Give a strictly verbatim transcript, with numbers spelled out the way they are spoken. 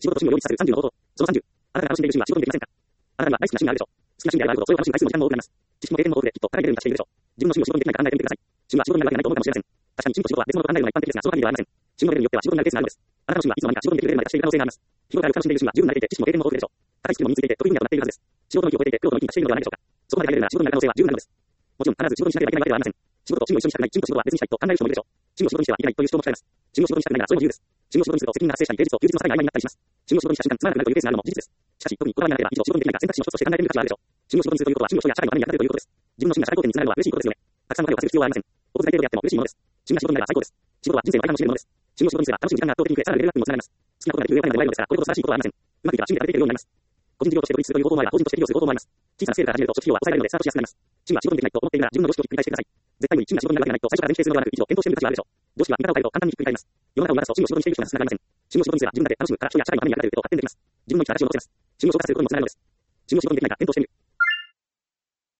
仕事と趣味を両立させるさんじゅうの方法。そのさんじゅう。あなたが楽しんでいる趣味は仕事にできませんか？あなたには大好きな趣味があるでしょう。好きな趣味であればあるほど、それを楽しんでいる回数も時間も多くなります。知識も経験も豊富で、きっと彼が出るんだしているでしょう。自分の趣味を仕事にできないか考えてみてください。趣味は仕事になるわけがないと思うかもしれません。確かに趣味と仕事は別物と考えるのが一般的ですが、その限りではありません。趣味のレベルによっては仕事になるケースがあるのです。あなたの趣味はいつの間にか仕事にできるレベルまで達している可能性があります。日頃から楽しんでいる趣味は十分慣れていて、知識も経験も豊富でしょう。高いスキルも身についていて、得意分野となっているはずです。仕事の域を超えていて、プロとの域に達しているのではないでしょうか。そこまで入れるなら仕事になる可能性は十分なのです。もちろん、必ず仕事にしなければいけないわけではありません。仕事と趣味を一緒にしたくない、趣味と仕事は別にしたいと考える人もいるでしょう。趣味を仕事にしてはいけないという主張も聞かれます。趣味を仕事にしたくないならそれも自由です。趣味を仕事にすると責任が発生したり、芸術と休日の境が曖昧になったりします。趣味を仕事にした瞬間つまらなくなるというケースがあるのも事実です。しかし、特にこだわりがなければ一度仕事にできないか選択肢の一つとして考えてみる価値はあるでしょう。趣味を仕事にするということは趣味を人や社会のために役立てるということです。自分の趣味が社会貢献につながるのは嬉しいことですよね。たくさんお金を稼ぐ必要はありません。お小遣い程度であっても嬉しいものです。趣味が仕事になれば最高です。仕事は人生の間の楽しめるものです。趣味を仕事にすれば楽しむ時間が圧倒的に増え、さらなるレベルアップにもつながります。好きなことができる上からではないのですから、これほど素晴らしいことはありません。うまくいけば趣味が出ていけるようになります。個人事業として独立するという方法もあれば、個人として起業する方法もあります。小さなスケールから始めると初期費用は抑えられるのでスタートしやすくなります。趣味は仕事にできないと思っているなら自分の常識をひっくり返してください。絶対に趣味が仕事になるわけがないと最初から前提するのではなく、一度検討してみる価値があるでしょう。常識は見方を変えると簡単にひっくり返ります。世の中を見渡すと趣味を仕事にしている人が少なくなりません。趣味を仕事にすれば自分だけ楽しむから人や社会のために役立てると勝手にできます。自分の生き方が仕事をこなす。趣味を紹介することにもつながるのです。趣味を仕事にできないか検討してみる。